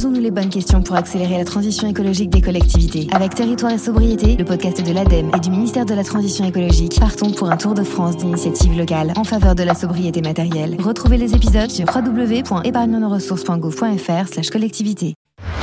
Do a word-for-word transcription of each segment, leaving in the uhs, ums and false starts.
Posons-nous les bonnes questions pour accélérer la transition écologique des collectivités. Avec Territoire et Sobriété, le podcast de l'ADEME et du ministère de la Transition écologique, partons pour un tour de France d'initiatives locales en faveur de la sobriété matérielle. Retrouvez les épisodes sur w w w point épargne nos ressources point gouv point f r slash collectivité.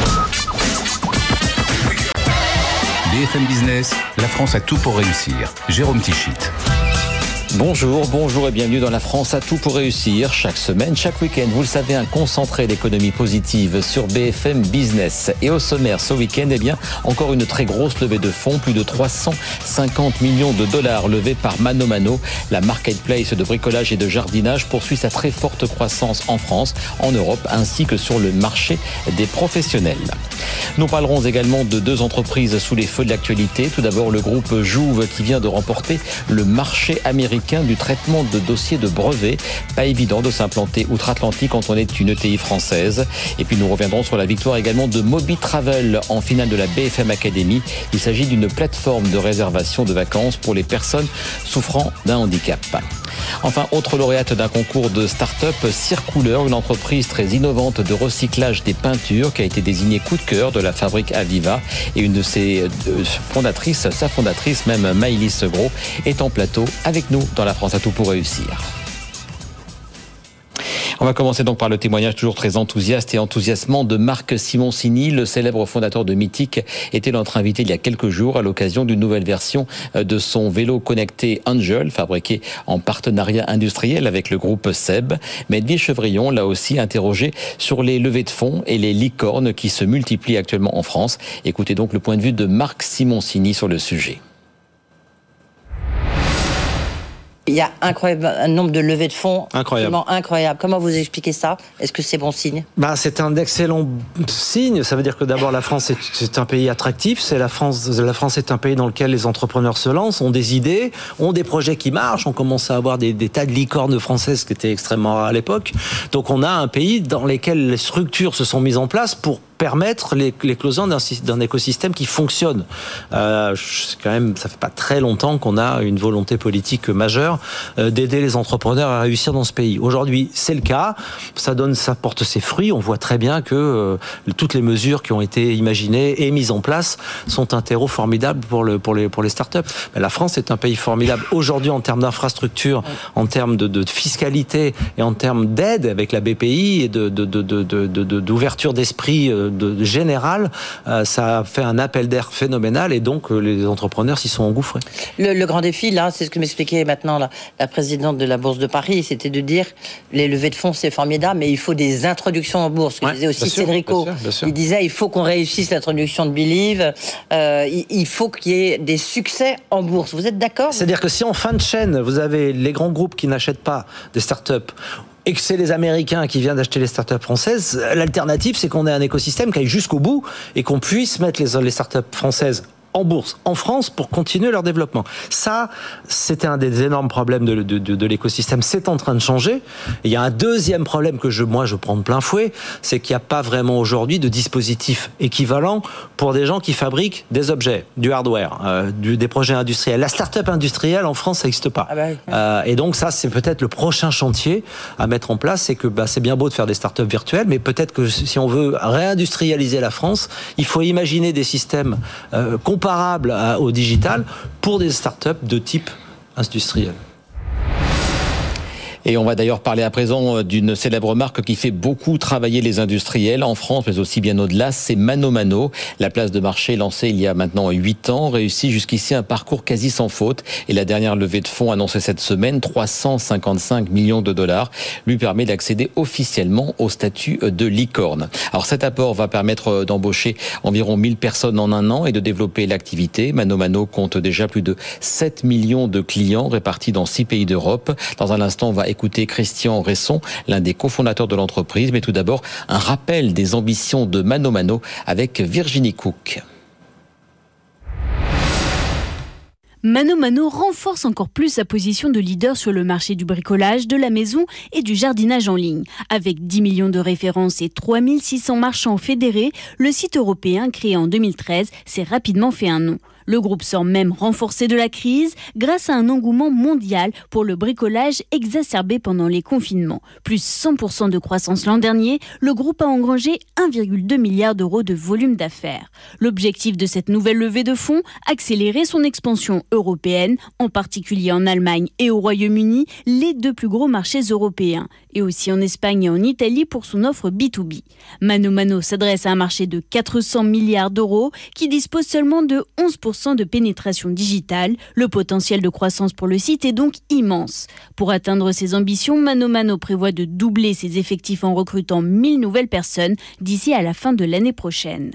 B F M Business, la France a tout pour réussir. Jérôme Tichit. Bonjour, bonjour et bienvenue dans La France a tout pour réussir. Chaque semaine, chaque week-end, vous le savez, un concentré d'économie positive sur B F M Business. Et au sommaire, ce week-end, eh bien, encore une très grosse levée de fonds, plus de trois cent cinquante millions de dollars levés par Mano Mano. La marketplace de bricolage et de jardinage poursuit sa très forte croissance en France, en Europe, ainsi que sur le marché des professionnels. Nous parlerons également de deux entreprises sous les feux de l'actualité. Tout d'abord, le groupe Jouve qui vient de remporter le marché américain du traitement de dossiers de brevets. Pas évident de s'implanter outre-Atlantique quand on est une E T I française. Et puis nous reviendrons sur la victoire également de Moby Travel en finale de la B F M Academy. Il s'agit d'une plateforme de réservation de vacances pour les personnes souffrant d'un handicap. Enfin, autre lauréate d'un concours de start-up, Circouleur, une entreprise très innovante de recyclage des peintures qui a été désignée coup de cœur de la fabrique Aviva. Et une de ses fondatrices, sa fondatrice même, Maëlys Gros, est en plateau avec nous dans La France a tout pour réussir. On va commencer donc par le témoignage toujours très enthousiaste et enthousiasmant de Marc Simoncini. Le célèbre fondateur de Mythic était notre invité il y a quelques jours à l'occasion d'une nouvelle version de son vélo connecté Angel, fabriqué en partenariat industriel avec le groupe Seb. Mais Edwige Chevrillon l'a aussi interrogé sur les levées de fonds et les licornes qui se multiplient actuellement en France. Écoutez donc le point de vue de Marc Simoncini sur le sujet. Il y a incroyable, un nombre de levées de fonds incroyable. incroyable. Comment vous expliquez ça ? Est-ce que c'est bon signe ? Bah, c'est un excellent signe. Ça veut dire que d'abord la France est, c'est un pays attractif. C'est la France, la France est un pays dans lequel les entrepreneurs se lancent, ont des idées, ont des projets qui marchent. On commence à avoir des, des tas de licornes françaises qui étaient extrêmement rares à l'époque. Donc on a un pays dans lequel les structures se sont mises en place pour permettre l'éclosion d'un, d'un écosystème qui fonctionne. Euh, c'est quand même, ça fait pas très longtemps qu'on a une volonté politique majeure euh, d'aider les entrepreneurs à réussir dans ce pays. Aujourd'hui, c'est le cas. Ça donne, ça porte ses fruits. On voit très bien que euh, toutes les mesures qui ont été imaginées et mises en place sont un terreau formidable pour le pour les pour les startups. Mais la France est un pays formidable aujourd'hui en termes d'infrastructure, en termes de, de fiscalité et en termes d'aide avec la B P I et de de de de, de, de d'ouverture d'esprit. Euh, de général, euh, ça a fait un appel d'air phénoménal et donc euh, les entrepreneurs s'y sont engouffrés. Le, le grand défi, là, c'est ce que m'expliquait maintenant la, la présidente de la Bourse de Paris, c'était de dire les levées de fonds, c'est formidable, mais il faut des introductions en bourse. Ce que ouais, disait aussi sûr, Cédrico. bien sûr, bien sûr. Il disait il faut qu'on réussisse l'introduction de Believe, euh, il, il faut qu'il y ait des succès en bourse. Vous êtes d'accord ? C'est-à-dire que si en fin de chaîne, vous avez les grands groupes qui n'achètent pas des startups, et que c'est les Américains qui viennent d'acheter les startups françaises, l'alternative, c'est qu'on ait un écosystème qui aille jusqu'au bout et qu'on puisse mettre les, les startups françaises en bourse, en France, pour continuer leur développement. Ça, c'était un des énormes problèmes de, de, de, de l'écosystème. C'est en train de changer. Et il y a un deuxième problème que je, moi, je prends de plein fouet, c'est qu'il n'y a pas vraiment aujourd'hui de dispositif équivalent pour des gens qui fabriquent des objets, du hardware, euh, du, des projets industriels. La start-up industrielle, en France, ça n'existe pas. Ah bah oui. euh, et donc ça, c'est peut-être le prochain chantier à mettre en place. C'est que bah, c'est bien beau de faire des start-up virtuelles, mais peut-être que si on veut réindustrialiser la France, il faut imaginer des systèmes euh, comparables au digital pour des startups de type industriel. Et on va d'ailleurs parler à présent d'une célèbre marque qui fait beaucoup travailler les industriels en France, mais aussi bien au-delà, c'est Mano Mano. La place de marché lancée il y a maintenant huit ans, réussit jusqu'ici un parcours quasi sans faute. Et la dernière levée de fonds annoncée cette semaine, trois cent cinquante-cinq millions de dollars, lui permet d'accéder officiellement au statut de licorne. Alors cet apport va permettre d'embaucher environ mille personnes en un an et de développer l'activité. Mano Mano compte déjà plus de sept millions de clients répartis dans six pays d'Europe. Dans un instant, on va écouter Christian Resson, l'un des cofondateurs de l'entreprise. Mais tout d'abord, un rappel des ambitions de Mano Mano avec Virginie Cook. Mano Mano renforce encore plus sa position de leader sur le marché du bricolage, de la maison et du jardinage en ligne. Avec dix millions de références et trois mille six cents marchands fédérés, le site européen créé en deux mille treize s'est rapidement fait un nom. Le groupe sort même renforcé de la crise grâce à un engouement mondial pour le bricolage exacerbé pendant les confinements. Plus cent pour cent de croissance l'an dernier, le groupe a engrangé un virgule deux milliard d'euros de volume d'affaires. L'objectif de cette nouvelle levée de fonds, accélérer son expansion européenne, en particulier en Allemagne et au Royaume-Uni, les deux plus gros marchés européens, et aussi en Espagne et en Italie pour son offre B deux B. Mano Mano s'adresse à un marché de quatre cents milliards d'euros qui dispose seulement de onze pour cent de pénétration digitale. Le potentiel de croissance pour le site est donc immense. Pour atteindre ses ambitions, Mano Mano prévoit de doubler ses effectifs en recrutant mille nouvelles personnes d'ici à la fin de l'année prochaine.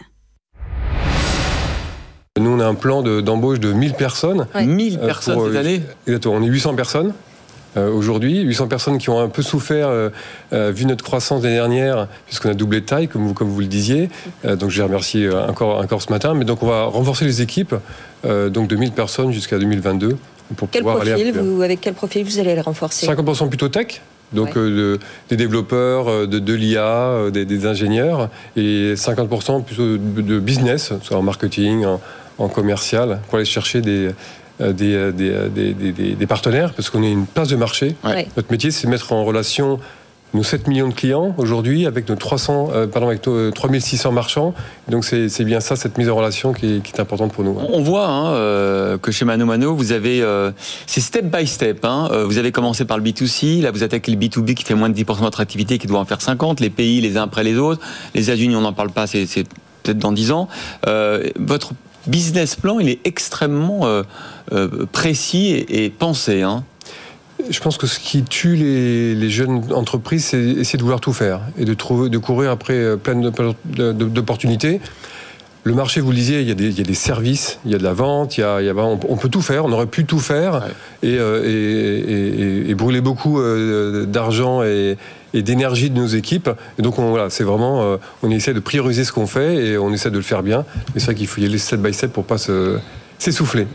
Nous, on a un plan de, d'embauche de mille personnes. Ouais. mille personnes pour, cette année Exactement, on est huit cents personnes. Euh, aujourd'hui, huit cents personnes qui ont un peu souffert euh, euh, vu notre croissance l'année dernière, puisqu'on a doublé de taille, comme vous, comme vous le disiez. Euh, donc, j'ai remercié encore, encore ce matin. Mais donc, on va renforcer les équipes, euh, donc de mille personnes jusqu'à deux mille vingt-deux. Pour quel pouvoir profil, aller vous, avec quel profil vous allez les renforcer ? cinquante pour cent plutôt tech. Donc ouais. euh, de, des développeurs, de, de l'I A, euh, des, des ingénieurs, et cinquante pour cent plutôt de, de business, soit en marketing, en, en commercial, pour aller chercher des... Des, des, des, des, des partenaires, parce qu'on est une place de marché. Ouais. Notre métier, c'est de mettre en relation nos sept millions de clients aujourd'hui avec nos trois cents, euh, pardon, avec nos trois mille six cents marchands. Donc c'est, c'est bien ça, cette mise en relation qui est, qui est importante pour nous. On voit hein, euh, que chez Mano Mano, vous avez euh, c'est step by step. Hein. Euh, vous avez commencé par le B deux C, là vous attaquez le B deux B qui fait moins de dix pour cent de votre activité, qui doit en faire cinquante. Les pays les uns après les autres. Les États-Unis, on n'en parle pas, c'est, c'est peut-être dans dix ans. Euh, votre business plan, il est extrêmement euh, euh, précis et, et pensé. Hein. Je pense que ce qui tue les, les jeunes entreprises, c'est essayer de vouloir tout faire et de, trouver, de courir après plein de, de, de, d'opportunités. Le marché, vous le disiez, il y, a des, il y a des services, il y a de la vente, il y a, il y a, on, on peut tout faire, on aurait pu tout faire ouais. et, euh, et, et, et brûler beaucoup euh, d'argent et, et d'énergie de nos équipes. Et donc, on, voilà, c'est vraiment, euh, on essaie de prioriser ce qu'on fait et on essaie de le faire bien. Mais c'est vrai qu'il faut y aller step by step pour ne pas se, s'essouffler.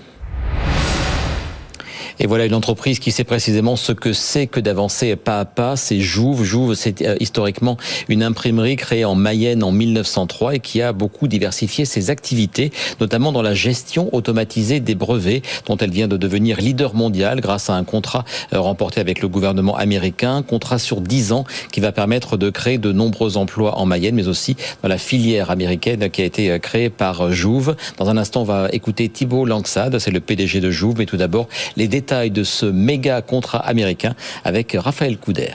Et voilà une entreprise qui sait précisément ce que c'est que d'avancer pas à pas. C'est Jouve. Jouve, c'est euh, historiquement une imprimerie créée en Mayenne en mille neuf cent trois et qui a beaucoup diversifié ses activités, notamment dans la gestion automatisée des brevets, dont elle vient de devenir leader mondial grâce à un contrat euh, remporté avec le gouvernement américain, contrat sur dix ans qui va permettre de créer de nombreux emplois en Mayenne, mais aussi dans la filière américaine qui a été créée par Jouve. Dans un instant, on va écouter Thibault Langsade, c'est le P D G de Jouve, mais tout d'abord, les détails de ce méga contrat américain avec Raphaël Couder.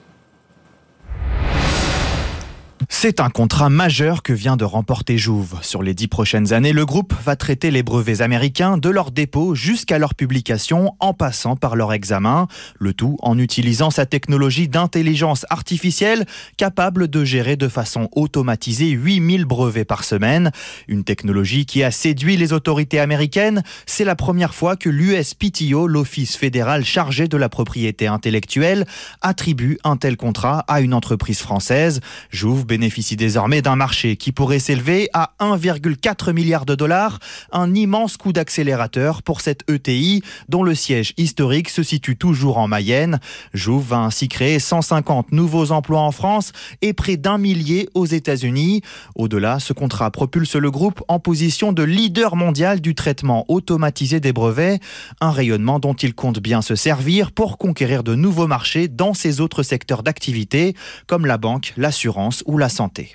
C'est un contrat majeur que vient de remporter Jouve. Sur les dix prochaines années, le groupe va traiter les brevets américains de leur dépôt jusqu'à leur publication en passant par leur examen. Le tout en utilisant sa technologie d'intelligence artificielle capable de gérer de façon automatisée huit mille brevets par semaine. Une technologie qui a séduit les autorités américaines. C'est la première fois que l'U S P T O, l'Office fédéral chargé de la propriété intellectuelle, attribue un tel contrat à une entreprise française. Jouve bénéficie désormais d'un marché qui pourrait s'élever à un virgule quatre milliard de dollars, un immense coup d'accélérateur pour cette E T I dont le siège historique se situe toujours en Mayenne. Jouve va ainsi créer cent cinquante nouveaux emplois en France et près d'un millier aux États-Unis. Au-delà, ce contrat propulse le groupe en position de leader mondial du traitement automatisé des brevets, un rayonnement dont il compte bien se servir pour conquérir de nouveaux marchés dans ses autres secteurs d'activité comme la banque, l'assurance ou la santé.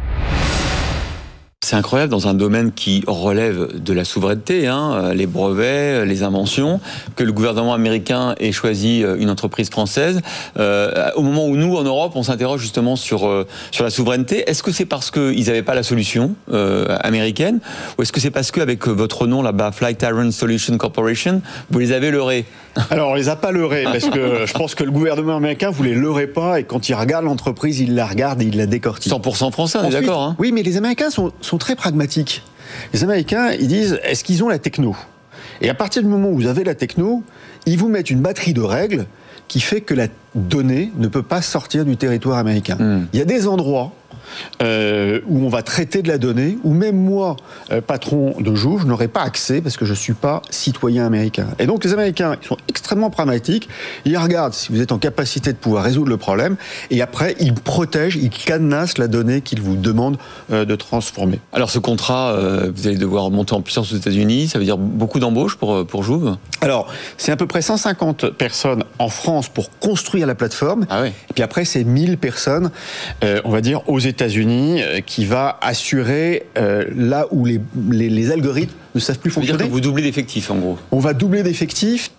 C'est incroyable dans un domaine qui relève de la souveraineté, hein, les brevets, les inventions, que le gouvernement américain ait choisi une entreprise française. Euh, au moment où nous, en Europe, on s'interroge justement sur, euh, sur la souveraineté, est-ce que c'est parce qu'ils n'avaient pas la solution euh, américaine, ou est-ce que c'est parce qu'avec votre nom là-bas, Flight Iron Solution Corporation, vous les avez leurrés ? Alors, on les a pas leurrés, parce que je pense que le gouvernement américain vous les leurrait pas, et quand il regarde l'entreprise, il la regarde et il la décortique. cent pour cent français, on est d'accord, hein ? Oui, mais les Américains sont, sont très pragmatiques. Les Américains, ils disent, est-ce qu'ils ont la techno ? Et à partir du moment où vous avez la techno, ils vous mettent une batterie de règles qui fait que la données ne peut pas sortir du territoire américain. Mmh. Il y a des endroits Euh, où on va traiter de la donnée, où même moi, euh, patron de Jouve, je n'aurai pas accès parce que je ne suis pas citoyen américain. Et donc les Américains, ils sont extrêmement pragmatiques, ils regardent si vous êtes en capacité de pouvoir résoudre le problème, et après, ils protègent, ils cadenassent la donnée qu'ils vous demandent euh, de transformer. Alors ce contrat, euh, vous allez devoir monter en puissance aux États-Unis, ça veut dire beaucoup d'embauches pour, pour Jouve ? Alors, c'est à peu près cent cinquante personnes en France pour construire la plateforme, ah oui. Et puis après, c'est mille personnes, euh, on va dire, aux États-Unis, États-Unis qui va assurer euh, là où les, les, les algorithmes ne savent plus fonctionner. Ça veut dire que vous doublez d'effectifs en gros. On va doubler d'effectifs.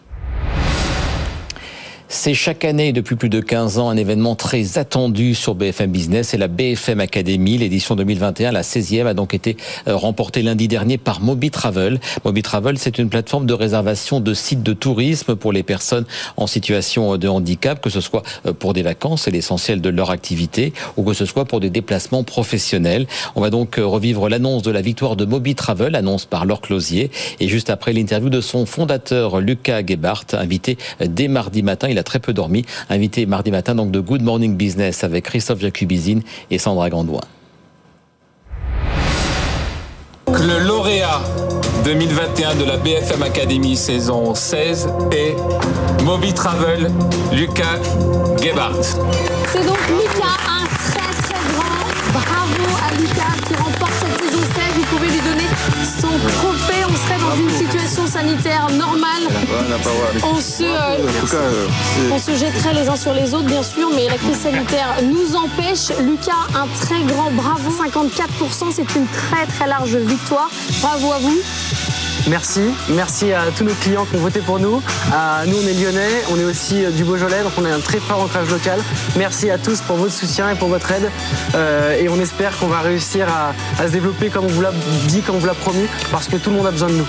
C'est chaque année, depuis plus de quinze ans, un événement très attendu sur B F M Business. C'est la B F M Academy. L'édition deux mille vingt et un, la seizième, a donc été remportée lundi dernier par Moby Travel. Moby Travel, c'est une plateforme de réservation de sites de tourisme pour les personnes en situation de handicap, que ce soit pour des vacances, c'est l'essentiel de leur activité, ou que ce soit pour des déplacements professionnels. On va donc revivre l'annonce de la victoire de Moby Travel, annonce par Laure Closier, et juste après l'interview de son fondateur, Lucas Gebhardt, invité dès mardi matin. Il a très peu dormi, invité mardi matin donc de Good Morning Business avec Christophe Jacubizine et Sandra Grandouin. Le lauréat deux mille vingt et un de la B F M Academy saison seize est Moby Travel, Lucas Gebhardt. C'est donc Lucas, un très très grand bravo à Lucas qui remporte cette saison seize. Vous pouvez lui donner son trophée. On serait dans une situation sanitaire normale. On se, euh, on se jetterait les uns sur les autres, bien sûr, mais la crise sanitaire nous empêche. Lucas, un très grand bravo. cinquante-quatre pour cent, c'est une très très large victoire. Bravo à vous. Merci, merci à tous nos clients qui ont voté pour nous. À nous, on est lyonnais, on est aussi du Beaujolais, donc on a un très fort ancrage local. Merci à tous pour votre soutien et pour votre aide. Euh, et on espère qu'on va réussir à, à se développer comme on vous l'a dit, comme on vous l'a promis, parce que tout le monde a besoin de nous.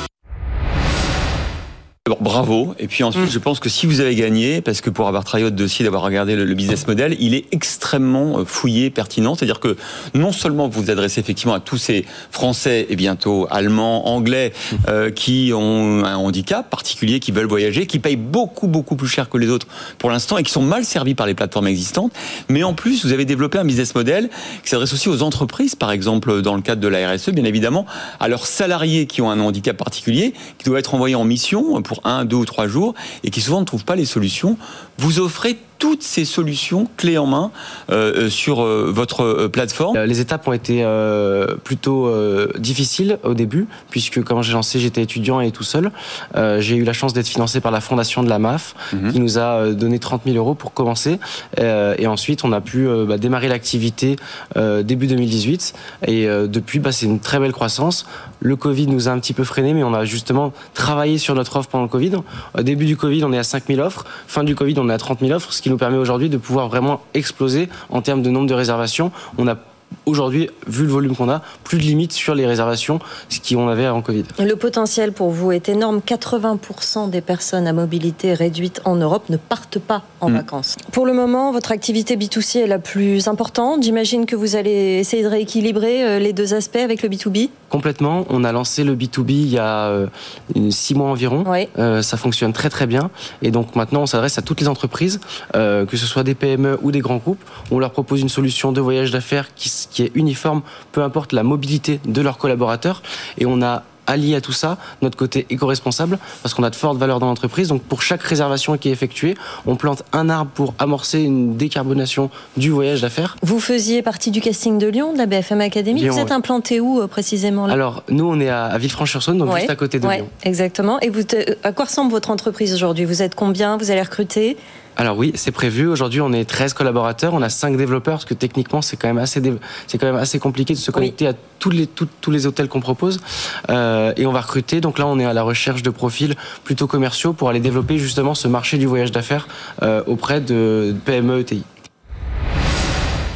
D'abord, bravo. Et puis ensuite, mmh. je pense que si vous avez gagné, parce que pour avoir travaillé votre dossier, d'avoir regardé le, le business model, il est extrêmement fouillé, pertinent. C'est-à-dire que non seulement vous vous adressez effectivement à tous ces Français et bientôt Allemands, Anglais, mmh. euh, qui ont un handicap particulier, qui veulent voyager, qui payent beaucoup, beaucoup plus cher que les autres pour l'instant et qui sont mal servis par les plateformes existantes. Mais en plus, vous avez développé un business model qui s'adresse aussi aux entreprises, par exemple, dans le cadre de la R S E, bien évidemment, à leurs salariés qui ont un handicap particulier, qui doivent être envoyés en mission pour un, deux ou trois jours et qui souvent ne trouvent pas les solutions. Vous offrez toutes ces solutions clés en main euh, sur euh, votre euh, plateforme. Les étapes ont été euh, plutôt euh, difficiles au début, puisque quand j'ai lancé, j'étais étudiant et tout seul. Euh, j'ai eu la chance d'être financé par la fondation de la M A F, mmh. qui nous a donné trente mille euros pour commencer. Euh, et ensuite, on a pu euh, bah, démarrer l'activité euh, début deux mille dix-huit. Et euh, depuis, bah, c'est une très belle croissance. Le Covid nous a un petit peu freiné, mais on a justement travaillé sur notre offre pendant le Covid. Au début du Covid, on est à cinq mille offres. Fin du Covid, on est à trente mille offres, ce qui nous permet aujourd'hui de pouvoir vraiment exploser en termes de nombre de réservations. On a aujourd'hui, vu le volume qu'on a, plus de limites sur les réservations, ce qu'on avait avant Covid. Le potentiel pour vous est énorme. quatre-vingts pour cent des personnes à mobilité réduite en Europe ne partent pas en mmh. vacances. Pour le moment, votre activité B deux C est la plus importante. J'imagine que vous allez essayer de rééquilibrer les deux aspects avec le B deux B. Complètement. On a lancé le B deux B il y a euh, six mois environ. Oui. Euh, ça fonctionne très très bien. Et donc maintenant, on s'adresse à toutes les entreprises, euh, que ce soit des P M E ou des grands groupes. On leur propose une solution de voyage d'affaires qui qui est uniforme, peu importe la mobilité de leurs collaborateurs. Et on a allié à tout ça notre côté éco-responsable, parce qu'on a de fortes valeurs dans l'entreprise. Donc pour chaque réservation qui est effectuée, on plante un arbre pour amorcer une décarbonation du voyage d'affaires. Vous faisiez partie du casting de Lyon, de la B F M Academy. Lyon, vous êtes ouais. implanté où précisément là ? Alors nous, on est à Villefranche-sur-Saône, donc ouais. juste à côté de ouais, Lyon. Exactement. Et vous, à quoi ressemble votre entreprise aujourd'hui ? Vous êtes combien ? Vous allez recruter ? Alors oui, c'est prévu. Aujourd'hui, on est treize collaborateurs. On a cinq développeurs, parce que techniquement, c'est quand même assez, dé... c'est quand même assez compliqué de se connecter oui. à tous les, tous, tous les hôtels qu'on propose. Euh, et on va recruter. Donc là, on est à la recherche de profils plutôt commerciaux pour aller développer justement ce marché du voyage d'affaires euh, auprès de P M E, E T I.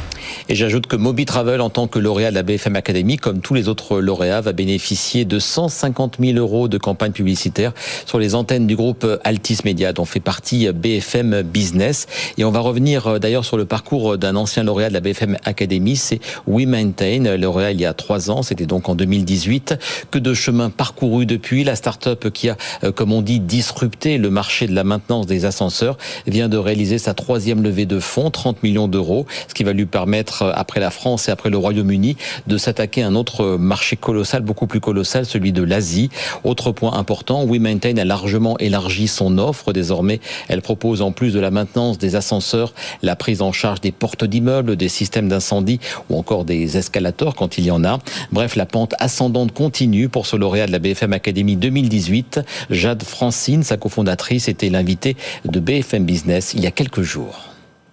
Et j'ajoute que Moby Travel, en tant que lauréat de la B F M Academy, comme tous les autres lauréats, va bénéficier de cent cinquante mille euros de campagne publicitaire sur les antennes du groupe Altis Media, dont fait partie B F M Business. Et on va revenir d'ailleurs sur le parcours d'un ancien lauréat de la B F M Academy, c'est WeMaintain, lauréat il y a trois ans, c'était donc en deux mille dix-huit. Que de chemin parcouru depuis. La start-up qui a, comme on dit, disrupté le marché de la maintenance des ascenseurs vient de réaliser sa troisième levée de fonds, trente millions d'euros, ce qui va lui permettre, après la France et après le Royaume-Uni, de s'attaquer à un autre marché colossal, beaucoup plus colossal, celui de l'Asie. Autre point important, WeMaintain a largement élargi son offre. Désormais, elle propose en plus de la maintenance des ascenseurs, la prise en charge des portes d'immeubles, des systèmes d'incendie ou encore des escalators quand il y en a. Bref, la pente ascendante continue pour ce lauréat de la B F M Academy deux mille dix-huit. Jade Francine, sa cofondatrice, était l'invitée de B F M Business il y a quelques jours.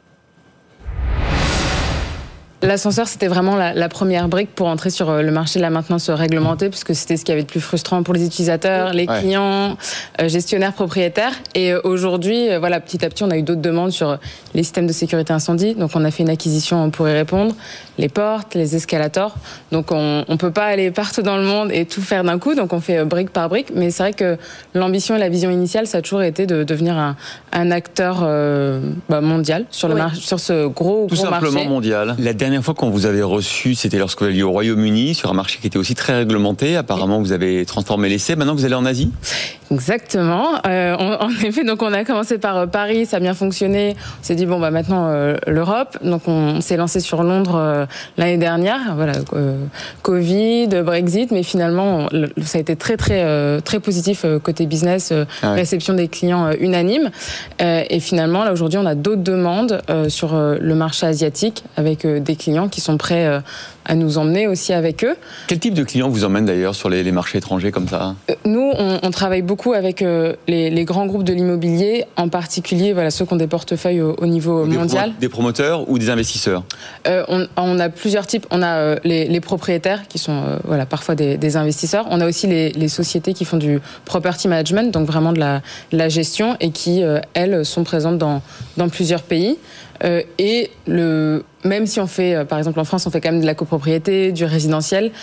L'ascenseur, c'était vraiment la, la première brique pour entrer sur le marché de la maintenance réglementée, puisque c'était ce qui avait de plus frustrant pour les utilisateurs, les clients, ouais. euh, gestionnaires, propriétaires. Et aujourd'hui, euh, voilà, petit à petit, on a eu d'autres demandes sur les systèmes de sécurité incendie. Donc, on a fait une acquisition pour y répondre. Les portes, les escalators. Donc, on ne peut pas aller partout dans le monde et tout faire d'un coup. Donc, on fait brique par brique. Mais c'est vrai que l'ambition et la vision initiale, ça a toujours été de devenir un, un acteur euh, bah, mondial sur, le oui. mar- sur ce gros, tout gros marché. Tout simplement mondial. La dernière fois qu'on vous avait reçu, c'était lorsque vous alliez au Royaume-Uni, sur un marché qui était aussi très réglementé. Apparemment, vous avez transformé l'essai. Maintenant, vous allez en Asie ? Exactement. Euh, on, en effet, donc on a commencé par euh, Paris, ça a bien fonctionné. On s'est dit bon bah maintenant euh, l'Europe. Donc on, on s'est lancé sur Londres euh, l'année dernière. Voilà, euh, Covid, Brexit, mais finalement le, ça a été très très euh, très positif euh, côté business, euh, ah ouais. réception des clients euh, unanime. Euh, et finalement là aujourd'hui on a d'autres demandes euh, sur euh, le marché asiatique avec euh, des clients qui sont prêts euh, à nous emmener aussi avec eux. Quel type de clients vous emmènent d'ailleurs sur les, les marchés étrangers comme ça ? euh, Nous, on, on travaille beaucoup avec euh, les, les grands groupes de l'immobilier, en particulier voilà, ceux qui ont des portefeuilles au, au niveau des mondial. Pro- des promoteurs ou des investisseurs ? euh, on, on a plusieurs types. On a euh, les, les propriétaires qui sont euh, voilà, parfois des, des investisseurs. On a aussi les, les sociétés qui font du property management, donc vraiment de la, de la gestion et qui, euh, elles, sont présentes dans, dans plusieurs pays. Euh, et le, même si on fait, euh, par exemple en France, on fait quand même de la copropriété, du résidentiel,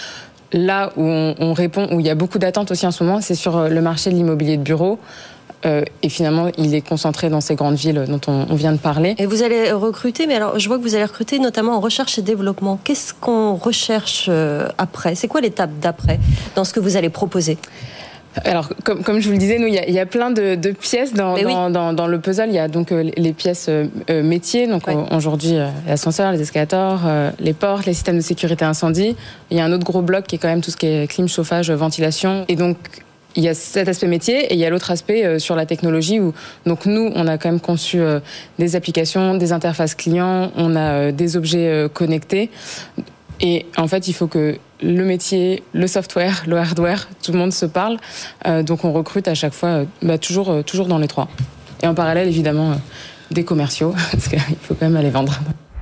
là où on, on répond, où il y a beaucoup d'attentes aussi en ce moment, c'est sur le marché de l'immobilier de bureau. Euh, et finalement, il est concentré dans ces grandes villes dont on, on vient de parler. Et vous allez recruter, mais alors je vois que vous allez recruter notamment en recherche et développement. Qu'est-ce qu'on recherche euh, après ? C'est quoi l'étape d'après dans ce que vous allez proposer ? Alors, comme, comme je vous le disais, nous, il y a, il y a plein de, de pièces dans, oui. dans, dans, dans le puzzle. Il y a donc euh, les pièces euh, métiers. Donc, ouais. on, aujourd'hui, euh, l'ascenseur, les escalators, euh, les portes, les systèmes de sécurité incendie. Il y a un autre gros bloc qui est quand même tout ce qui est clim, chauffage, ventilation. Et donc, il y a cet aspect métier et il y a l'autre aspect euh, sur la technologie où, donc, nous, on a quand même conçu euh, des applications, des interfaces clients, on a euh, des objets euh, connectés. Et en fait, il faut que le métier, le software, le hardware, tout le monde se parle. Euh, donc on recrute à chaque fois, euh, bah, toujours, euh, toujours dans les trois. Et en parallèle, évidemment, euh, des commerciaux, parce qu'il faut quand même aller vendre.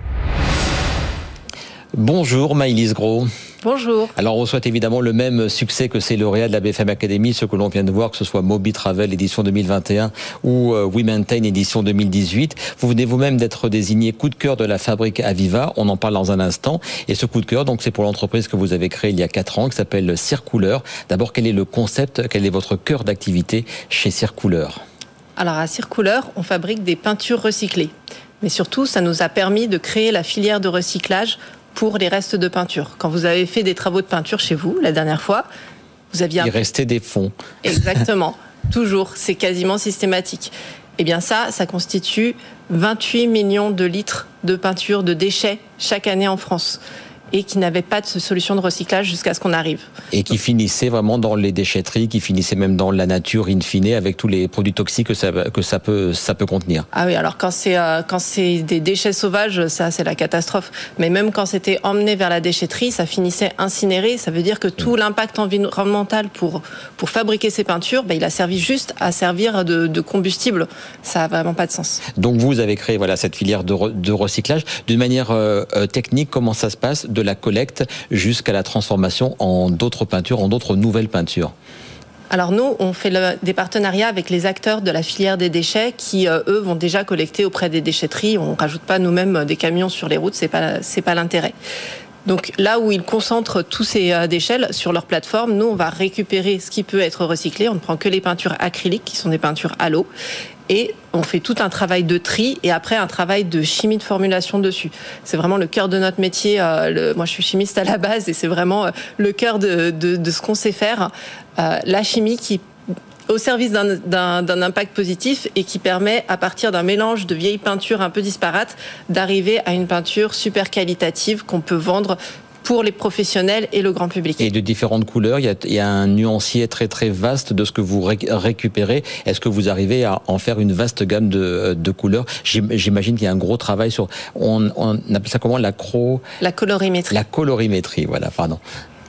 Bonjour Maëlys Gros. Bonjour. Alors on souhaite évidemment le même succès que ces lauréats de la B F M Academy, ceux que l'on vient de voir, que ce soit Moby Travel édition deux mille vingt et un ou euh, WeMaintain édition deux mille dix-huit. Vous venez vous-même d'être désigné coup de cœur de la fabrique Aviva, on en parle dans un instant. Et ce coup de cœur, donc c'est pour l'entreprise que vous avez créée il y a quatre ans, qui s'appelle Circouleur. D'abord, quel est le concept, quel est votre cœur d'activité chez Circouleur ? Alors à Circouleur, on fabrique des peintures recyclées. Mais surtout, ça nous a permis de créer la filière de recyclage pour les restes de peinture. Quand vous avez fait des travaux de peinture chez vous, la dernière fois, vous aviez... Il restait des fonds. Exactement. Toujours. C'est quasiment systématique. Eh bien ça, ça constitue vingt-huit millions de litres de peinture, de déchets chaque année en France. Et qui n'avaient pas de solution de recyclage jusqu'à ce qu'on arrive. Et qui finissaient vraiment dans les déchetteries, qui finissaient même dans la nature in fine, avec tous les produits toxiques que ça, que ça, peut, ça peut contenir. Ah oui, alors quand c'est, euh, quand c'est des déchets sauvages, ça c'est la catastrophe. Mais même quand c'était emmené vers la déchetterie, ça finissait incinéré. Ça veut dire que tout mmh. l'impact environnemental pour, pour fabriquer ces peintures, bah, il a servi juste à servir de, de combustible. Ça n'a vraiment pas de sens. Donc vous avez créé voilà, cette filière de, re, de recyclage. D'une manière euh, technique, comment ça se passe ? De la collecte jusqu'à la transformation en d'autres peintures, en d'autres nouvelles peintures. Alors nous, on fait le, des partenariats avec les acteurs de la filière des déchets qui, euh, eux, vont déjà collecter auprès des déchetteries. On ne rajoute pas nous-mêmes des camions sur les routes, c'est pas, c'est pas l'intérêt. Donc là où ils concentrent tous ces euh, déchets sur leur plateforme, nous, on va récupérer ce qui peut être recyclé. On ne prend que les peintures acryliques, qui sont des peintures à l'eau. Et on fait tout un travail de tri et après un travail de chimie de formulation dessus. C'est vraiment le cœur de notre métier. Euh, le, moi, je suis chimiste à la base et c'est vraiment euh, le cœur de, de, de ce qu'on sait faire. Euh, la chimie qui au service d'un, d'un, d'un impact positif et qui permet, à partir d'un mélange de vieilles peintures un peu disparates, d'arriver à une peinture super qualitative qu'on peut vendre pour les professionnels et le grand public. Et de différentes couleurs, il y a, il y a un nuancier très très vaste de ce que vous ré- récupérez. Est-ce que vous arrivez à en faire une vaste gamme de, de couleurs ? J'imagine qu'il y a un gros travail sur, on, on appelle ça comment, l'acro... La colorimétrie. La colorimétrie, voilà, pardon.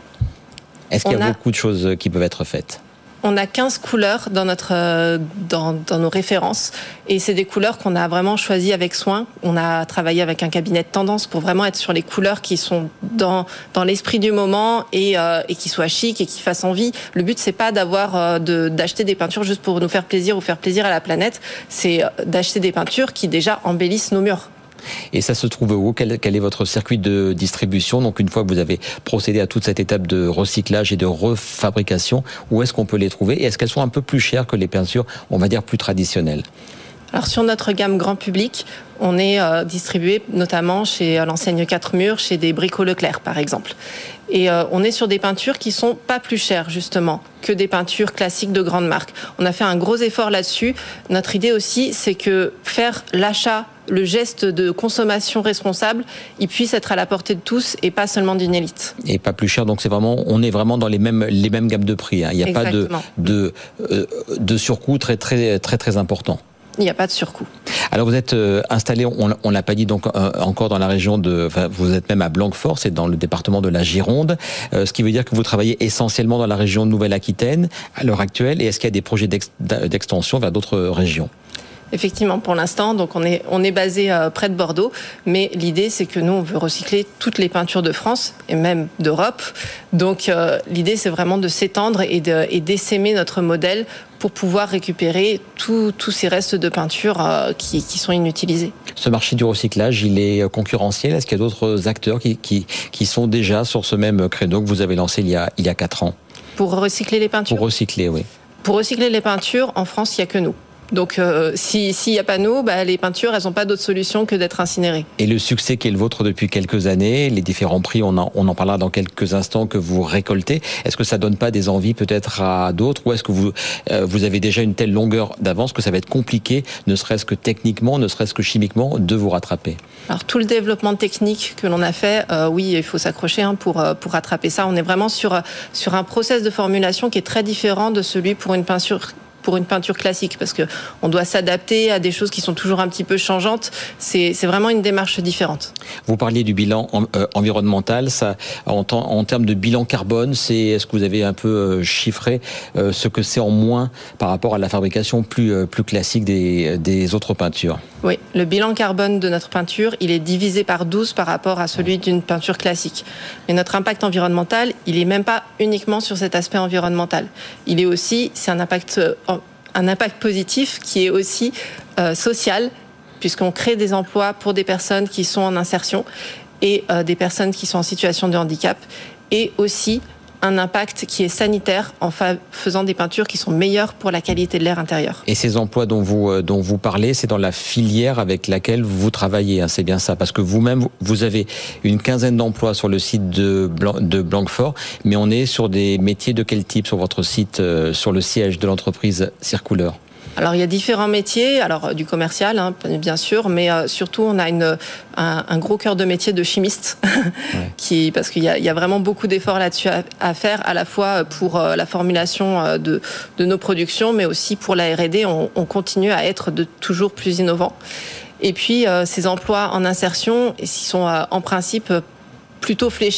Est-ce qu'il y a, a beaucoup de choses qui peuvent être faites ? On a quinze couleurs dans, notre, dans, dans nos références et c'est des couleurs qu'on a vraiment choisies avec soin. On a travaillé avec un cabinet de tendance pour vraiment être sur les couleurs qui sont dans, dans l'esprit du moment et, euh, et qui soient chic et qui fassent envie. Le but, c'est pas d'avoir, euh, de, d'acheter des peintures juste pour nous faire plaisir ou faire plaisir à la planète. C'est d'acheter des peintures qui déjà embellissent nos murs. Et ça se trouve où ? quel, quel est votre circuit de distribution ? Donc une fois que vous avez procédé à toute cette étape de recyclage et de refabrication, où est-ce qu'on peut les trouver ? Et est-ce qu'elles sont un peu plus chères que les peintures, on va dire, plus traditionnelles ? Alors sur notre gamme grand public, on est euh, distribué notamment chez euh, l'enseigne quatre murs, chez des Brico Leclerc par exemple. Et euh, on est sur des peintures qui sont pas plus chères justement que des peintures classiques de grandes marques. On a fait un gros effort là-dessus. Notre idée aussi, c'est que faire l'achat, le geste de consommation responsable, il puisse être à la portée de tous et pas seulement d'une élite. Et pas plus cher, donc c'est vraiment, on est vraiment dans les mêmes les mêmes gammes de prix. Hein. Il n'y a Exactement. pas de de euh, de surcoût très très très très important. Il n'y a pas de surcoût. Alors vous êtes euh, installé, on, on l'a pas dit donc euh, encore dans la région de, enfin vous êtes même à Blanquefort, c'est dans le département de la Gironde, euh, ce qui veut dire que vous travaillez essentiellement dans la région de Nouvelle-Aquitaine à l'heure actuelle. Et est-ce qu'il y a des projets d'ex, d'extension vers d'autres régions ? Effectivement, pour l'instant, donc on est on est basé euh, près de Bordeaux, mais l'idée c'est que nous on veut recycler toutes les peintures de France et même d'Europe. Donc euh, l'idée c'est vraiment de s'étendre et de et d'essaimer notre modèle pour pouvoir récupérer tous tous ces restes de peinture euh, qui qui sont inutilisés. Ce marché du recyclage, il est concurrentiel. Est-ce qu'il y a d'autres acteurs qui qui qui sont déjà sur ce même créneau que vous avez lancé il y a il y a quatre ans ? Pour recycler les peintures ? Pour recycler, oui. Pour recycler les peintures, en France, il n'y a que nous. Donc, euh, si, s'il n'y a pas nous, bah, les peintures, elles n'ont pas d'autre solution que d'être incinérées. Et le succès qui est le vôtre depuis quelques années, les différents prix, on en, on en parlera dans quelques instants, que vous récoltez, est-ce que ça donne pas des envies peut-être à d'autres, ou est-ce que vous, euh, vous avez déjà une telle longueur d'avance que ça va être compliqué, ne serait-ce que techniquement, ne serait-ce que chimiquement, de vous rattraper ? Alors, tout le développement technique que l'on a fait, euh, oui, il faut s'accrocher hein, pour, euh, pour rattraper ça. On est vraiment sur, sur un process de formulation qui est très différent de celui pour une peinture pour une peinture classique, parce que on doit s'adapter à des choses qui sont toujours un petit peu changeantes. C'est, c'est vraiment une démarche différente. Vous parliez du bilan en, euh, environnemental. Ça, en, en termes de bilan carbone, c'est, est-ce que vous avez un peu euh, chiffré euh, ce que c'est en moins par rapport à la fabrication plus, euh, plus classique des, des autres peintures ? Oui, le bilan carbone de notre peinture, il est divisé par douze par rapport à celui d'une peinture classique. Mais notre impact environnemental, il est même pas uniquement sur cet aspect environnemental. Il est aussi, c'est un impact, un impact positif qui est aussi euh, social, puisqu'on crée des emplois pour des personnes qui sont en insertion et euh, des personnes qui sont en situation de handicap, et aussi un impact qui est sanitaire en fa- faisant des peintures qui sont meilleures pour la qualité de l'air intérieur. Et ces emplois dont vous, dont vous parlez, c'est dans la filière avec laquelle vous travaillez, hein, c'est bien ça, parce que vous-même, vous avez une quinzaine d'emplois sur le site de, Blanc, de Blanquefort, mais on est sur des métiers de quel type sur votre site, euh, sur le siège de l'entreprise Circouleur ? Alors il y a différents métiers, alors du commercial hein, bien sûr, mais euh, surtout on a une, un, un gros cœur de métier de chimiste, ouais. qui, parce qu'il y a, il y a vraiment beaucoup d'efforts là-dessus à, à faire, à la fois pour euh, la formulation euh, de, de nos productions, mais aussi pour la R et D, on, on continue à être de toujours plus innovants. Et puis euh, ces emplois en insertion, ils sont euh, en principe plutôt fléchés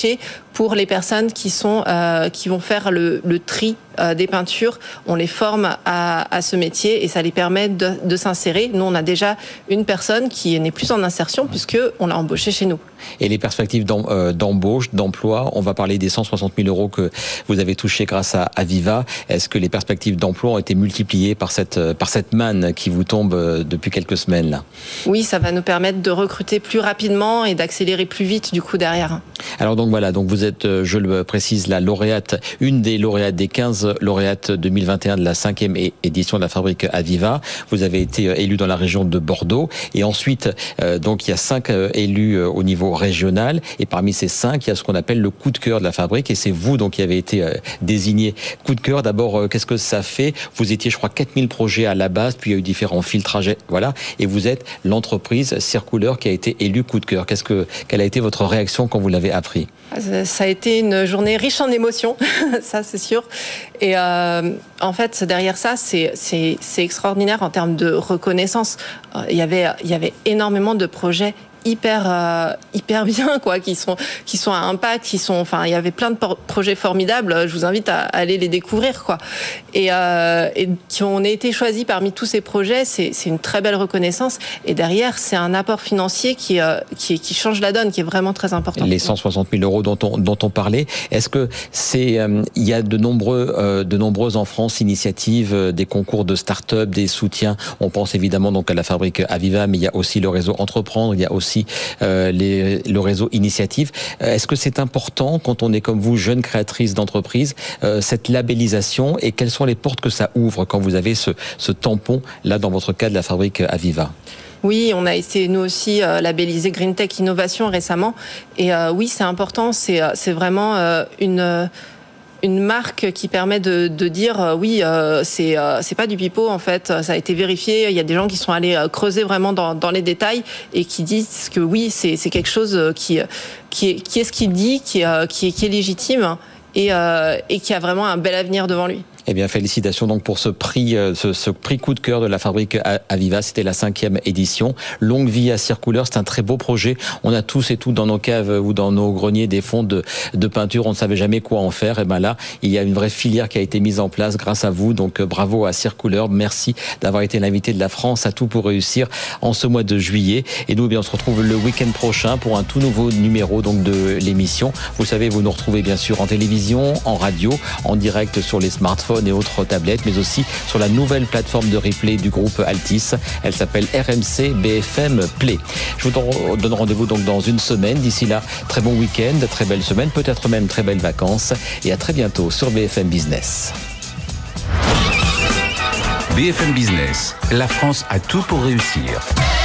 pour les personnes qui sont euh, qui vont faire le, le tri euh, des peintures. On les forme à, à ce métier et ça les permet de, de s'insérer. Nous, on a déjà une personne qui n'est plus en insertion puisque on l'a embauchée chez nous. Et les perspectives d'embauche, d'emploi, on va parler des cent soixante mille euros que vous avez touchés grâce à Aviva. Est-ce que les perspectives d'emploi ont été multipliées par cette, par cette manne qui vous tombe depuis quelques semaines là? Oui, ça va nous permettre de recruter plus rapidement et d'accélérer plus vite du coup derrière. Alors donc voilà, donc vous êtes, je le précise, la lauréate, une des lauréates des quinze lauréates deux mille vingt et un de la cinquième édition de la fabrique Aviva. Vous avez été élue dans la région de Bordeaux et ensuite, euh, donc il y a cinq élus au niveau régional et parmi ces cinq, il y a ce qu'on appelle le coup de cœur de la fabrique et c'est vous donc qui avez été euh, désigné coup de cœur. D'abord, euh, qu'est-ce que ça fait? Vous étiez, je crois, quatre mille projets à la base, puis il y a eu différents filtrages, voilà, et vous êtes l'entreprise Circouleur qui a été élue coup de cœur. Qu'est-ce que, quelle a été votre réaction quand vous l'avez appris? Ça a été une journée riche en émotions, ça c'est sûr. Et euh, en fait, derrière ça, c'est, c'est, c'est extraordinaire en termes de reconnaissance. Il y avait, il y avait énormément de projets hyper euh, hyper bien quoi, qui sont qui sont à impact, qui sont, enfin il y avait plein de por- projets formidables. Je vous invite à aller les découvrir quoi. Et, euh, et qui ont été choisis parmi tous ces projets, c'est c'est une très belle reconnaissance. Et derrière, c'est un apport financier qui euh, qui qui change la donne, qui est vraiment très important. Les cent soixante mille euros dont on dont on parlait, est-ce que c'est euh, il y a de nombreux euh, de nombreuses en France initiatives, euh, des concours de start-up, des soutiens. On pense évidemment donc à la fabrique Aviva, mais il y a aussi le réseau Entreprendre, il y a aussi Euh, les, le réseau Initiative. Euh, est-ce que c'est important quand on est comme vous, jeune créatrice d'entreprise, euh, cette labellisation et quelles sont les portes que ça ouvre quand vous avez ce, ce tampon là dans votre cas de la fabrique Aviva? Oui, on a été nous aussi euh, labellisé Green Tech Innovation récemment et euh, oui, c'est important, c'est c'est vraiment euh, une euh, une marque qui permet de, de dire euh, oui, euh, c'est euh, c'est pas du pipeau en fait, ça a été vérifié. Il y a des gens qui sont allés euh, creuser vraiment dans, dans les détails et qui disent que oui, c'est c'est quelque chose qui qui est qui est ce qu'il dit, qui est qui est, qui est légitime et euh, et qui a vraiment un bel avenir devant lui. Eh bien, félicitations donc pour ce prix, ce, ce prix coup de cœur de la fabrique Aviva. C'était la cinquième édition. Longue vie à Circouleur. C'est un très beau projet. On a tous et toutes dans nos caves ou dans nos greniers des fonds de, de peinture. On ne savait jamais quoi en faire. Et ben là, il y a une vraie filière qui a été mise en place grâce à vous. Donc, bravo à Circouleur. Merci d'avoir été l'invité de la France à tout pour réussir en ce mois de juillet. Et nous, eh bien, on se retrouve le week-end prochain pour un tout nouveau numéro donc de l'émission. Vous savez, vous nous retrouvez bien sûr en télévision, en radio, en direct sur les smartphones et autres tablettes, mais aussi sur la nouvelle plateforme de replay du groupe Altis. Elle s'appelle R M C B F M Play. Je vous donne rendez-vous donc dans une semaine. D'ici là, très bon week-end, très belle semaine, peut-être même très belles vacances. Et à très bientôt sur B F M Business. B F M Business, la France a tout pour réussir.